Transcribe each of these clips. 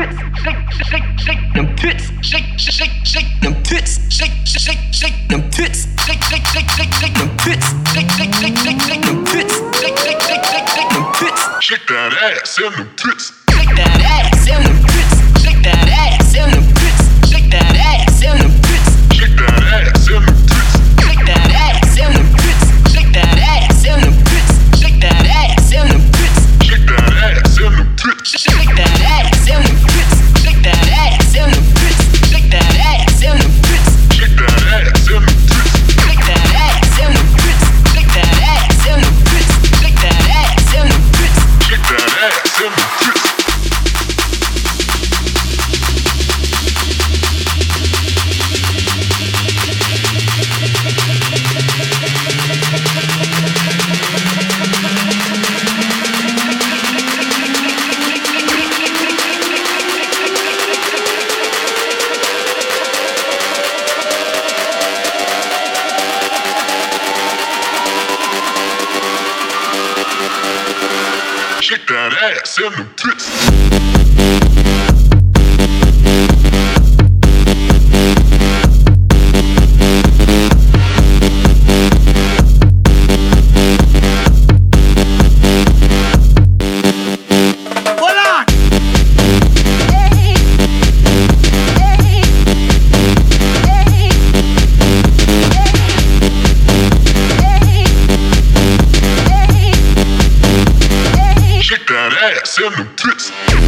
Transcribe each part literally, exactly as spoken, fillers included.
tits, shake, shake, shake them tits, shake, shake, shake them tits, shake, shake, shake them tits, shake, shake, shake, shake, shake them tits, shake, shake, shake, shake, shake them tits, shake, shake, shake, shake, shake them tits, shake that ass and them tits, shake that ass and them tits, shake that ass and them tits, shake that ass and them tits, shake that ass and them tits, shake that ass and them tits, shake that ass and them tits, shake that ass and them tits, shake that ass and them tits, shake that ass and them tits, shake that ass and them tits, shake that ass and them tits, shake that ass and them tits, shake that ass and them tits, shake that ass and them tits, shake that ass and them tits, shake that ass and them tits. Shake that ass and them tits. Shake that ass and them tits.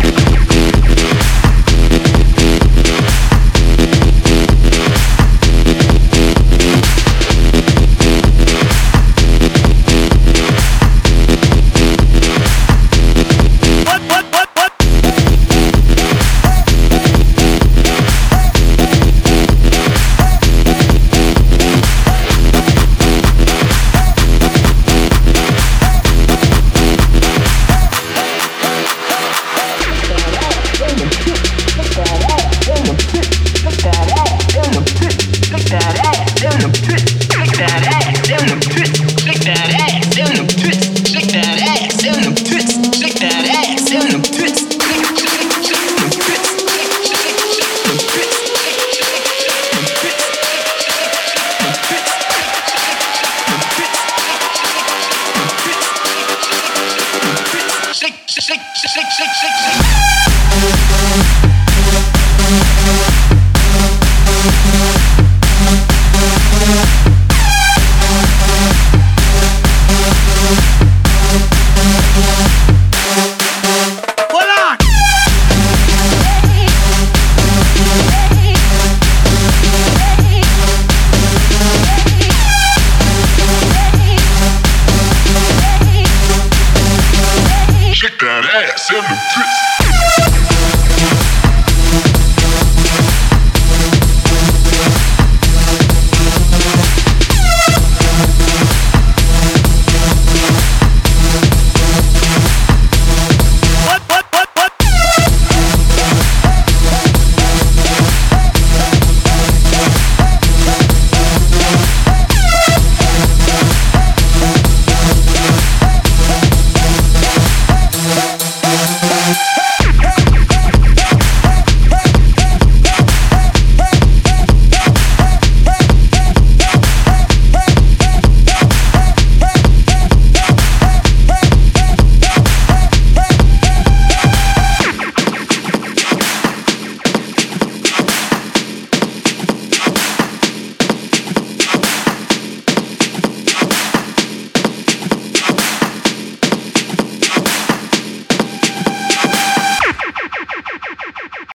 Shake, shake, shake, shake, shake.